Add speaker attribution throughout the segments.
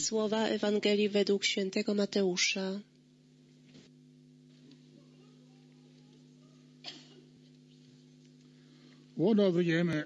Speaker 1: Słowa Ewangelii według świętego Mateusza.
Speaker 2: U ono vrijeme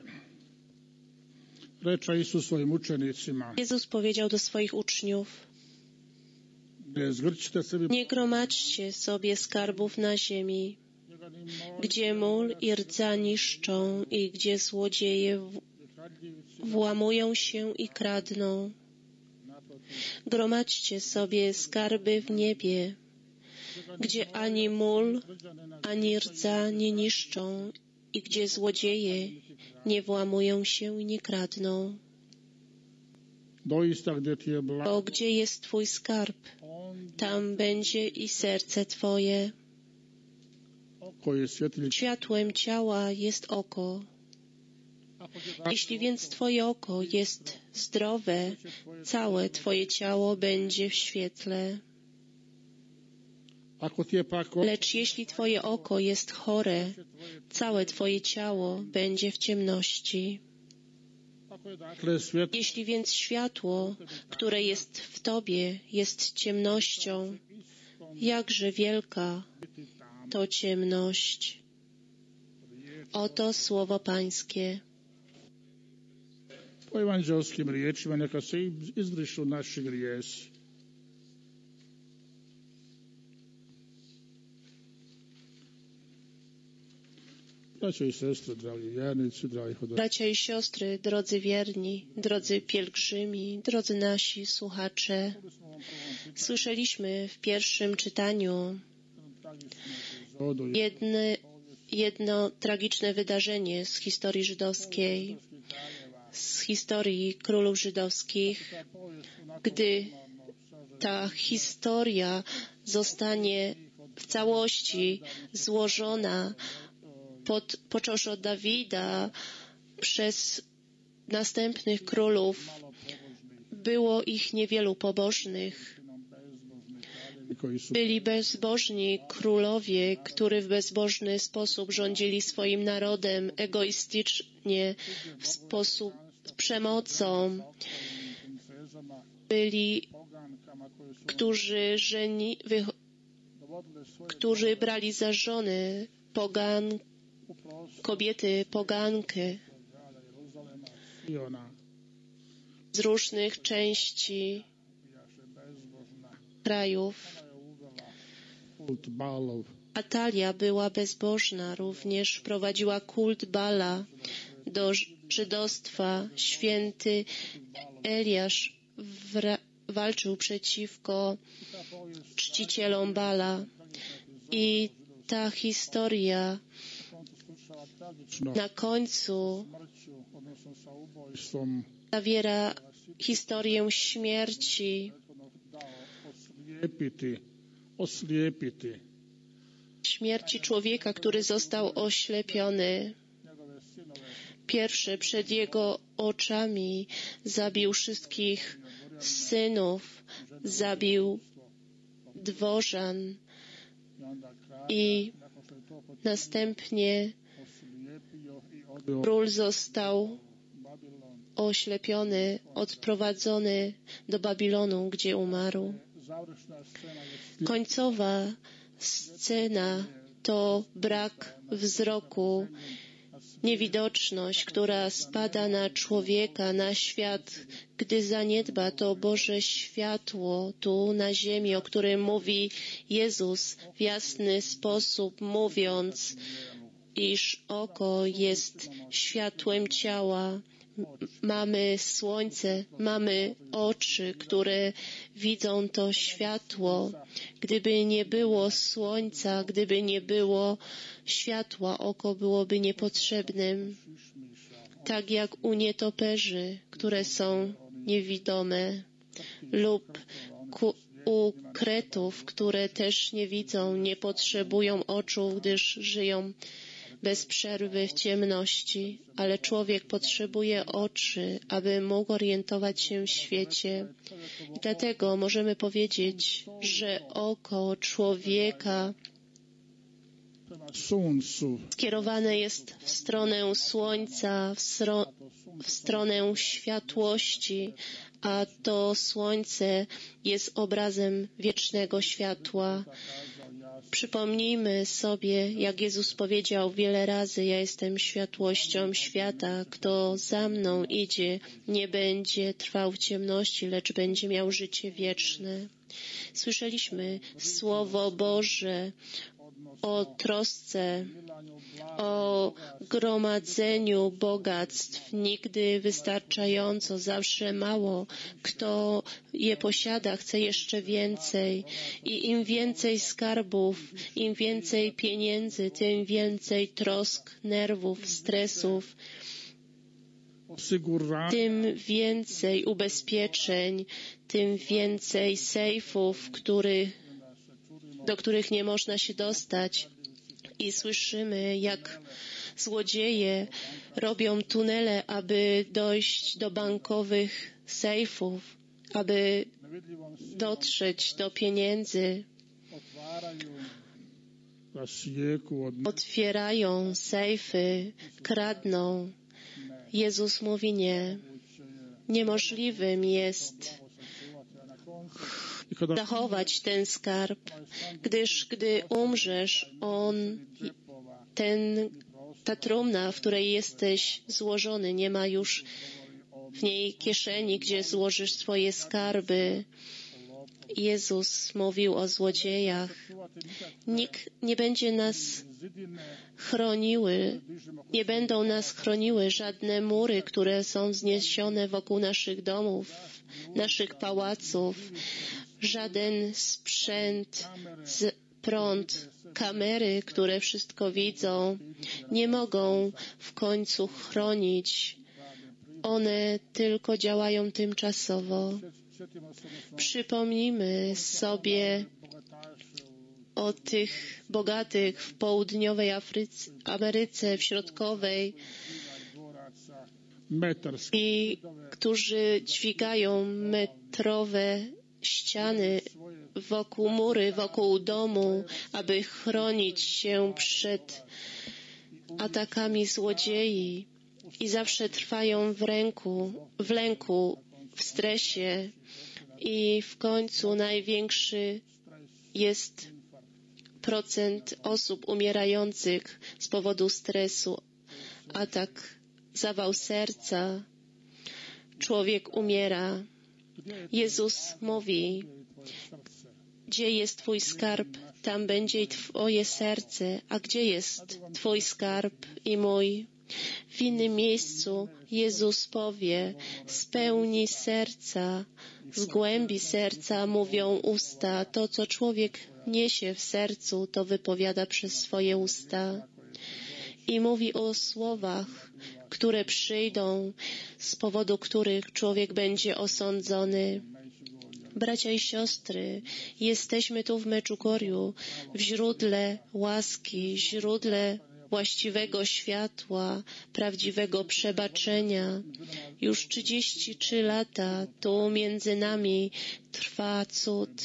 Speaker 2: reče Isus svojim učenicima:
Speaker 1: Jezus powiedział do swoich uczniów:
Speaker 2: Ne zgrćite sebi,
Speaker 1: nie gromadźcie sobie skarbów na ziemi, gdzie mól i rdza niszczą i gdzie złodzieje włamują się i kradną. Gromadźcie sobie skarby w niebie, gdzie ani mól, ani rdza nie niszczą i gdzie złodzieje nie włamują się i nie kradną.
Speaker 2: doista gdje ti je
Speaker 1: Bo gdzie jest Twój skarb, tam będzie i serce Twoje.
Speaker 2: oko je svjetljić.
Speaker 1: Światłem ciała jest oko. Jeśli więc Twoje oko jest zdrowe, całe Twoje ciało będzie w świetle.
Speaker 2: Ako ti je pak oko
Speaker 1: Lecz jeśli Twoje oko jest chore, całe Twoje ciało będzie w ciemności.
Speaker 2: ako je dakle svjetlo,
Speaker 1: Jeśli więc światło, które jest w Tobie, jest ciemnością, jakże wielka to ciemność. Oto słowo Pańskie.
Speaker 2: po evanđelskim riječima neka se izbrišu naši grijesi. Braćo i sestre, dragi vjernici, dragi hodnici,
Speaker 1: Bracia i siostry, drodzy wierni, drodzy pielgrzymi, drodzy nasi słuchacze, słyszeliśmy w pierwszym czytaniu jedno tragiczne wydarzenie z historii żydowskiej, z historii królów żydowskich. Gdy ta historia zostanie w całości złożona, począwszy od Dawida, przez następnych królów, było ich niewielu pobożnych.
Speaker 2: koji su
Speaker 1: Byli bezbożni królowie, którzy w bezbożny sposób rządzili swoim narodem, egoistycznie, w sposób z przemocą. Byli, którzy brali za żony kobiety pogankę
Speaker 2: i ona
Speaker 1: z różnych części krajów.
Speaker 2: kult Balov,
Speaker 1: Atalia była bezbożna, również prowadziła kult Bala do żydostwa. Święty Eliasz walczył przeciwko czcicielom Bala. I ta historia na końcu
Speaker 2: odnosno sa ubojstvom,
Speaker 1: zawiera historię śmierci,
Speaker 2: oslijepiti
Speaker 1: śmierci człowieka, który został oślepiony.
Speaker 2: njegove sinove,
Speaker 1: Pierwszy przed jego oczami zabił wszystkich synów, zabił dworzan
Speaker 2: i onda kralja,
Speaker 1: i
Speaker 2: nakon što je to počinio,
Speaker 1: następnie
Speaker 2: oslijepio i odveo
Speaker 1: król został
Speaker 2: Babilon.
Speaker 1: oślepiony, odprowadzony do Babilonu, gdzie umarł.
Speaker 2: Završna scena je
Speaker 1: Końcowa scena to brak wzroku, niewidoczność, która spada na człowieka, na świat, gdy zaniedba to Boże światło tu na ziemi, o którym mówi Jezus w jasny sposób, mówiąc, iż oko jest światłem ciała. Mamy słońce, mamy oczy, które widzą to światło. Gdyby nie było słońca, gdyby nie było światła, oko byłoby niepotrzebnym. Tak jak u nietoperzy, które są niewidome, lub u kretów, które też nie widzą, nie potrzebują oczu, gdyż żyją bez przerwy w ciemności, ale człowiek potrzebuje oczy, aby mógł orientować się w świecie. I dlatego możemy powiedzieć, że oko człowieka skierowane jest w stronę słońca, w stronę światłości, a to słońce jest obrazem wiecznego światła. Przypomnijmy sobie, jak Jezus powiedział wiele razy: ja jestem światłością świata. Kto za mną idzie, nie będzie trwał w ciemności, lecz będzie miał życie wieczne. Słyszeliśmy Słowo Boże o trosce, o gromadzeniu bogactw, nigdy wystarczająco, zawsze mało. Kto je posiada, chce jeszcze więcej. I im więcej skarbów, im więcej pieniędzy, tym więcej trosk, nerwów, stresów, tym więcej ubezpieczeń, tym więcej sejfów, do których nie można się dostać. I słyszymy, jak złodzieje robią tunele, aby dojść do bankowych sejfów, aby dotrzeć do pieniędzy. Otwierają sejfy, kradną. Jezus mówi nie. Niemożliwym jest zachować ten skarb, gdyż gdy umrzesz, ta trumna, w której jesteś złożony, nie ma już w niej kieszeni, gdzie złożysz swoje skarby. Jezus mówił o złodziejach. Nikt nie będzie nas chroniły, nie będą nas chroniły żadne mury, które są wzniesione wokół naszych domów, naszych pałaców, żaden sprzęt, prąd, kamery, które wszystko widzą, nie mogą w końcu chronić. One tylko działają tymczasowo. Przypomnijmy sobie o tych bogatych w południowej Ameryce, w środkowej, i którzy dźwigają metrowe ściany wokół mury, wokół domu, aby chronić się przed atakami złodziei, i zawsze trwają w lęku, w stresie, i w końcu największy jest procent osób umierających z powodu stresu. Atak, zawał serca, człowiek umiera. Jezus mówi: gdzie jest Twój skarb, tam będzie i Twoje serce. A gdzie jest Twój skarb i mój? W innym miejscu Jezus powie: z pełni serca, z głębi serca mówią usta. To, co człowiek niesie w sercu, to wypowiada przez swoje usta. I mówi o słowach, które przyjdą, z powodu których człowiek będzie osądzony. Bracia i siostry, jesteśmy tu w Meczugorie, w źródle łaski, źródle właściwego światła, prawdziwego przebaczenia. Już 33 lata tu między nami trwa cud,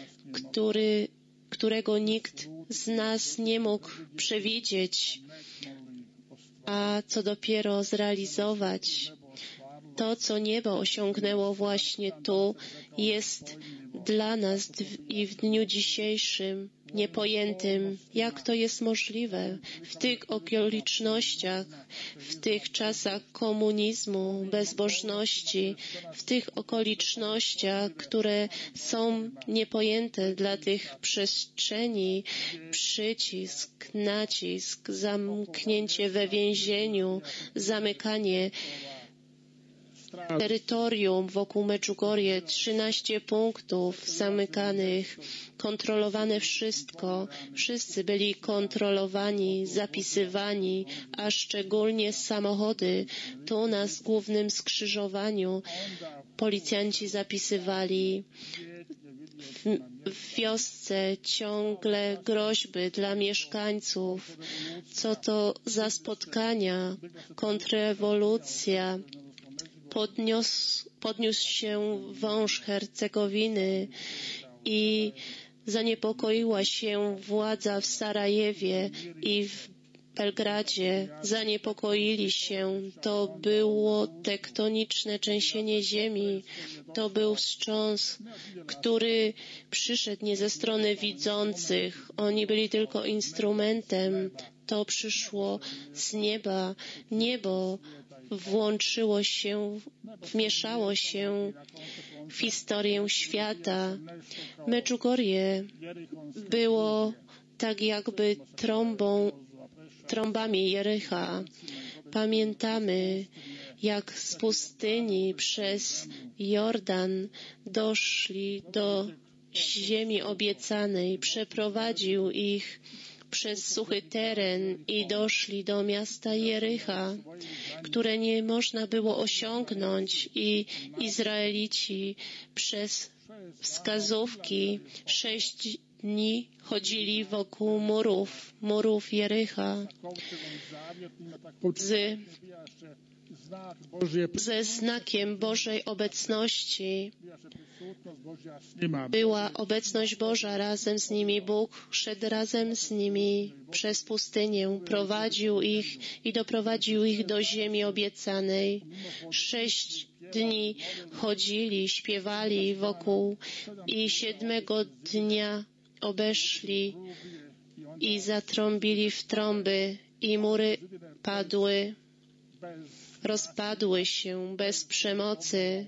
Speaker 1: którego nikt z nas nie mógł przewidzieć, a co dopiero zrealizować. To, co niebo osiągnęło właśnie tu, jest dla nas i w dniu dzisiejszym niepojętym. Jak to jest możliwe? W tych okolicznościach, w tych czasach komunizmu, bezbożności, w tych okolicznościach, które są niepojęte dla tych przestrzeni, przycisk, nacisk, zamknięcie we więzieniu, zamykanie terytorium wokół Meczugorie, 13 punktów zamykanych, kontrolowane wszystko. Wszyscy byli kontrolowani, zapisywani, a szczególnie samochody. Tu na głównym skrzyżowaniu policjanci zapisywali. W wiosce ciągle groźby dla mieszkańców. Co to za spotkania, kontrrewolucja. Podniósł się wąż Hercegowiny i zaniepokoiła się władza w Sarajewie i Belgradzie zaniepokoili się. To było tektoniczne trzęsienie ziemi. To był wstrząs, który przyszedł nie ze strony widzących. Oni byli tylko instrumentem. To przyszło z nieba. Niebo włączyło się, wmieszało się w historię świata. Medjugorje było tak jakby trąbami Jericha. Pamiętamy, jak z pustyni przez Jordan doszli do ziemi obiecanej. Przeprowadził ich przez suchy teren i doszli do miasta Jericha, które nie można było osiągnąć, i Izraelici przez wskazówki 6 dni chodzili wokół murów Jericha ze znakiem Bożej obecności. Była obecność Boża razem z nimi. Bóg szedł razem z nimi przez pustynię, prowadził ich i doprowadził ich do ziemi obiecanej. 6 dni chodzili, śpiewali wokół i 7 dnia obeszli i zatrąbili w trąby i mury padły, rozpadły się bez przemocy,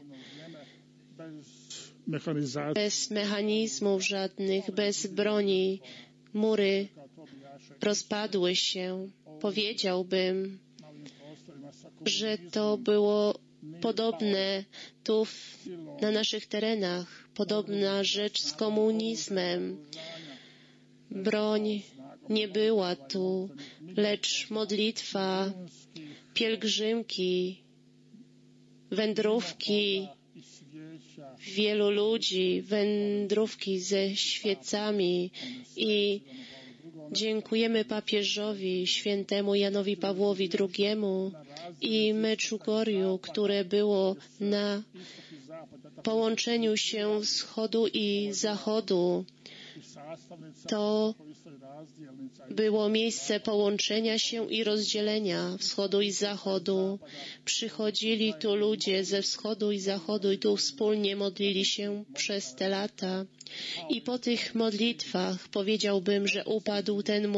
Speaker 1: bez mechanizmów żadnych, bez broni. Mury rozpadły się. Powiedziałbym, że to było podobne tu na naszych terenach, podobna rzecz z komunizmem. Broń nie była tu, lecz modlitwa, pielgrzymki, wędrówki wielu ludzi, wędrówki ze świecami, i dziękujemy papieżowi świętemu Janowi Pawłowi II i Medjugorju, które było na połączeniu się wschodu i zachodu. To było miejsce połączenia się i rozdzielenia wschodu i zachodu. Przychodzili tu ludzie ze wschodu i zachodu i tu wspólnie modlili się przez te lata. I po tych modlitwach powiedziałbym, że upadł ten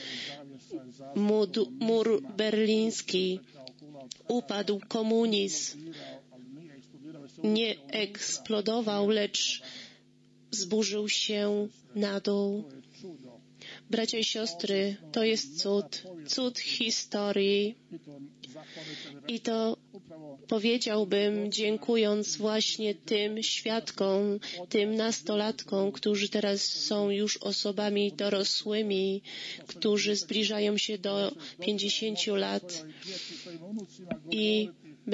Speaker 1: mur berliński. Upadł komunizm. Nie eksplodował, lecz zburzył się na dół. Bracia i siostry, to jest cud historii. I to powiedziałbym, dziękując właśnie tym świadkom, tym nastolatkom, którzy teraz są już osobami dorosłymi, którzy zbliżają się do 50 lat i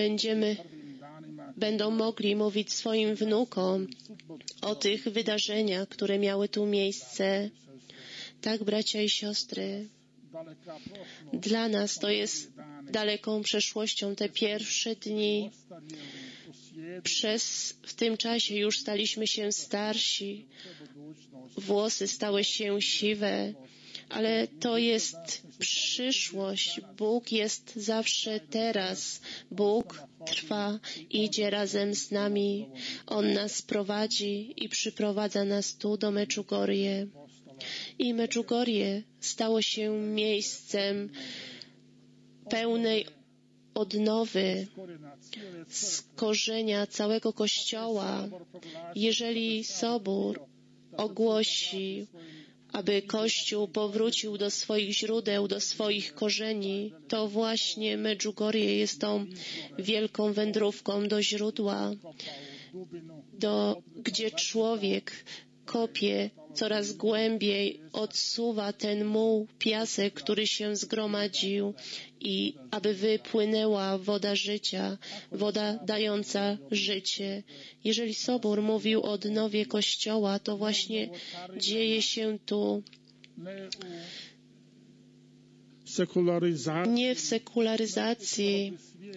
Speaker 1: będą mogli mówić swoim wnukom o tych wydarzeniach, które miały tu miejsce. Tak, bracia i siostry, dla nas to jest daleką przeszłością. Te pierwsze dni, w tym czasie już staliśmy się starsi, włosy stały się siwe, ale to jest przyszłość. Bóg jest zawsze teraz. Bóg trwa, idzie razem z nami. On nas prowadzi i przyprowadza nas tu do Medjugorje. I Medjugorje stało się miejscem pełnej odnowy, z korzenia całego Kościoła. Jeżeli Sobór ogłosi, aby Kościół powrócił do swoich źródeł, do swoich korzeni, to właśnie Medjugorje jest tą wielką wędrówką do źródła, gdzie człowiek kopie coraz głębiej, odsuwa ten muł, piasek, który się zgromadził, i aby wypłynęła woda życia, woda dająca życie. Jeżeli Sobór mówił o odnowie Kościoła, to właśnie dzieje się tu nie w sekularyzacji,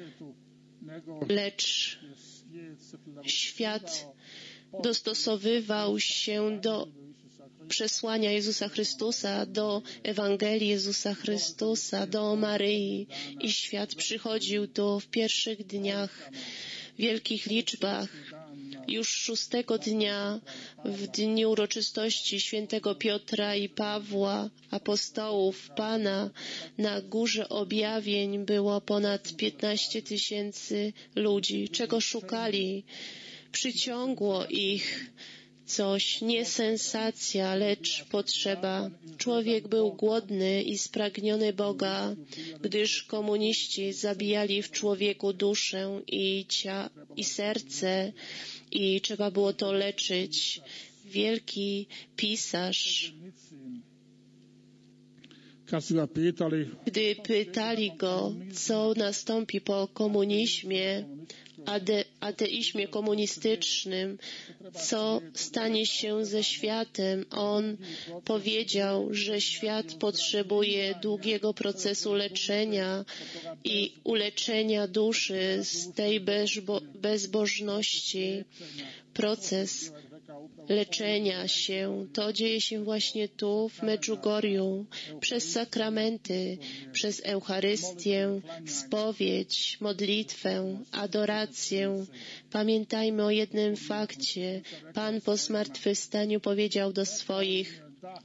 Speaker 1: lecz świat dostosowywał się do przesłania Jezusa Chrystusa, do Ewangelii Jezusa Chrystusa, do Maryi. I świat przychodził tu w pierwszych dniach, w wielkich liczbach. Już 6 dnia, w dniu uroczystości świętego Piotra i Pawła, apostołów Pana, na Górze Objawień było ponad 15 000 ludzi. Czego szukali? Przyciągło ich coś, nie sensacja, lecz potrzeba. Człowiek był głodny i spragniony Boga, gdyż komuniści zabijali w człowieku duszę i serce i trzeba było to leczyć. Wielki pisarz, gdy pytali go, co nastąpi po komunizmie, ateizmie komunistycznym, co stanie się ze światem, on powiedział, że świat potrzebuje długiego procesu leczenia i uleczenia duszy z tej bezbożności. Proces leczenia się, to dzieje się właśnie tu, w Medjugorju, przez sakramenty, przez Eucharystię, spowiedź, modlitwę, adorację. Pamiętajmy o jednym fakcie. Pan po zmartwychwstaniu powiedział do swoich,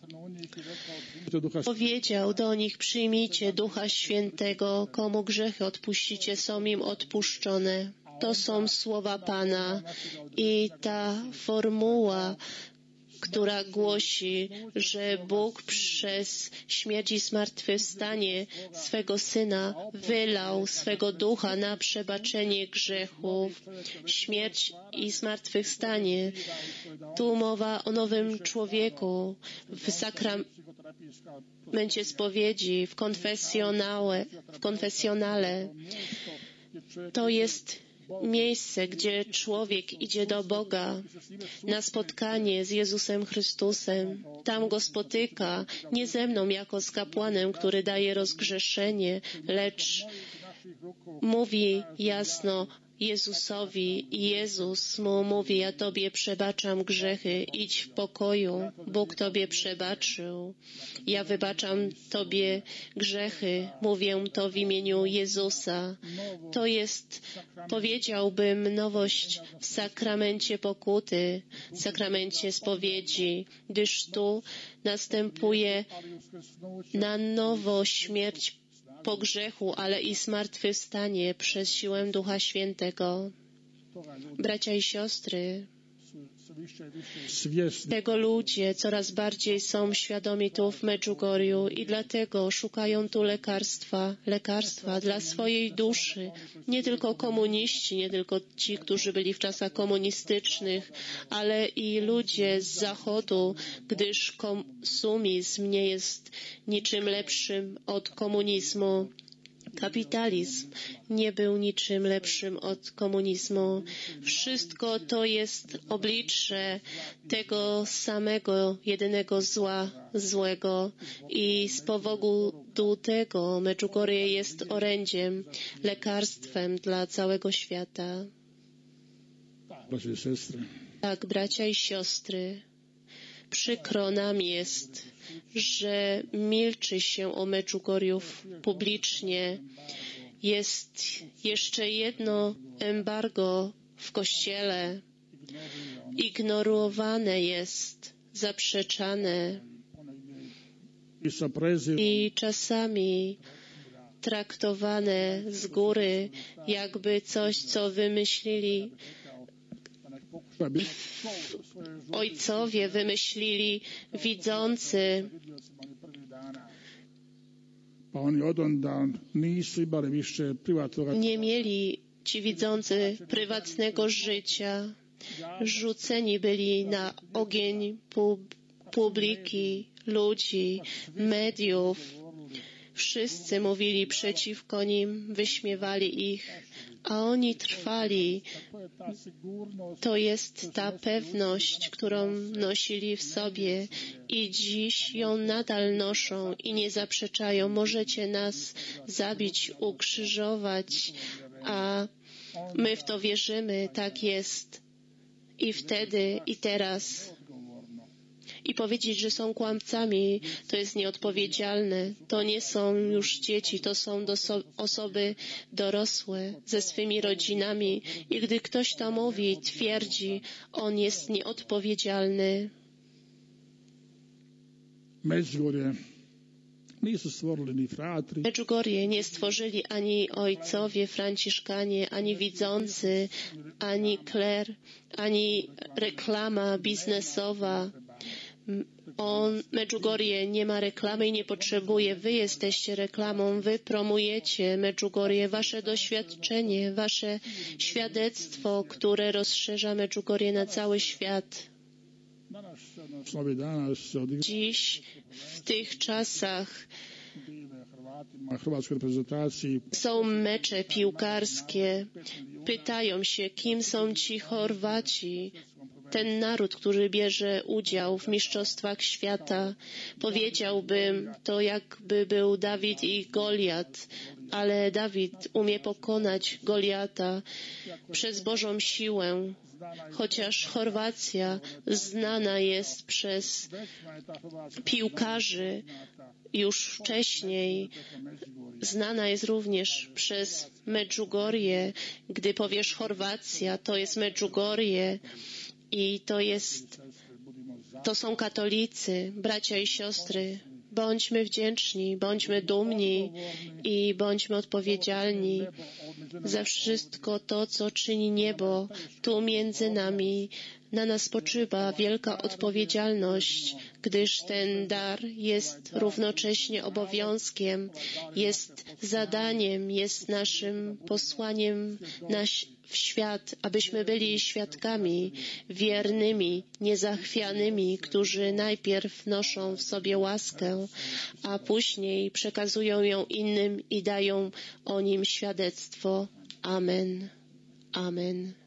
Speaker 1: powiedział do nich, przyjmijcie Ducha Świętego, komu grzechy odpuścicie, są im odpuszczone. To są słowa Pana i ta formuła, która głosi, że Bóg przez śmierć i zmartwychwstanie swego Syna wylał swego Ducha na przebaczenie grzechów. Śmierć i zmartwychwstanie. Tu mowa o nowym człowieku w sakramencie spowiedzi, w konfesjonale. To jest miejsce, gdzie człowiek idzie do Boga na spotkanie z Jezusem Chrystusem. Tam go spotyka, nie ze mną jako z kapłanem, który daje rozgrzeszenie, lecz mówi jasno Jezusowi i Jezus mu mówi, ja Tobie przebaczam grzechy, idź w pokoju, Bóg Tobie przebaczył. Ja wybaczam Tobie grzechy, mówię to w imieniu Jezusa. To jest, powiedziałbym, nowość w sakramencie pokuty, w sakramencie spowiedzi, gdyż tu następuje na nowo śmierć po grzechu, ale i zmartwychwstanie przez siłę Ducha Świętego. Bracia i siostry, tego ludzie coraz bardziej są świadomi tu w Medjugorju i dlatego szukają tu lekarstwa dla swojej duszy. Nie tylko komuniści, nie tylko ci, którzy byli w czasach komunistycznych, ale i ludzie z Zachodu, gdyż konsumizm nie jest niczym lepszym od komunizmu. Kapitalizm nie był niczym lepszym od komunizmu. Wszystko to jest oblicze tego samego, jedynego złego i z powodu tego Medjugorje jest orędziem, lekarstwem dla całego świata. Tak, bracia i siostry, przykro nam jest, że milczy się o Medjugorju publicznie. Jest jeszcze jedno embargo w Kościele. Ignorowane jest, zaprzeczane i czasami traktowane z góry, jakby coś, co wymyślili ojcowie, wymyślili widzący. Nie mieli ci widzący prywatnego życia. Rzuceni byli na ogień publiki, ludzi, mediów. Wszyscy mówili przeciwko nim, wyśmiewali ich, a oni trwali. To jest ta pewność, którą nosili w sobie i dziś ją nadal noszą i nie zaprzeczają. Możecie nas zabić, ukrzyżować, a my w to wierzymy, tak jest. I wtedy, i teraz. i powiedzieć, że są kłamcami, to jest nieodpowiedzialne. To nie są już dzieci, to są osoby dorosłe ze swymi rodzinami. I gdy ktoś to mówi, twierdzi, on jest nieodpowiedzialny.
Speaker 2: Medjugorje nisu stvorili ni fratri,
Speaker 1: Medjugorje nie stworzyli ani ojcowie franciszkanie, ani widzący, ani kler, ani reklama biznesowa. Medjugorje nie ma reklamy i nie potrzebuje. Wy jesteście reklamą, wy promujecie Medjugorje, wasze doświadczenie, wasze świadectwo, które rozszerza Medjugorje na cały świat. Dziś, w tych czasach,
Speaker 2: hrvatskoj reprezentacji
Speaker 1: są mecze piłkarskie. Pytają się, kim są ci Chorwaci, ten naród, który bierze udział w mistrzostwach świata. Powiedziałbym, to jakby był Dawid i Goliat, ale Dawid umie pokonać Goliata przez Bożą siłę. Chociaż Chorwacja znana jest przez piłkarzy już wcześniej, znana jest również przez Medjugorje. Gdy powiesz Chorwacja, to jest Medjugorje i to są katolicy, bracia i siostry. Bądźmy wdzięczni, bądźmy dumni i bądźmy odpowiedzialni za wszystko to, co czyni niebo tu między nami. Na nas spoczywa wielka odpowiedzialność, gdyż ten dar jest równocześnie obowiązkiem, jest zadaniem, jest naszym posłaniem w świat, abyśmy byli świadkami wiernymi, niezachwianymi, którzy najpierw noszą w sobie łaskę, a później przekazują ją innym i dają o nim świadectwo. Amen. Amen.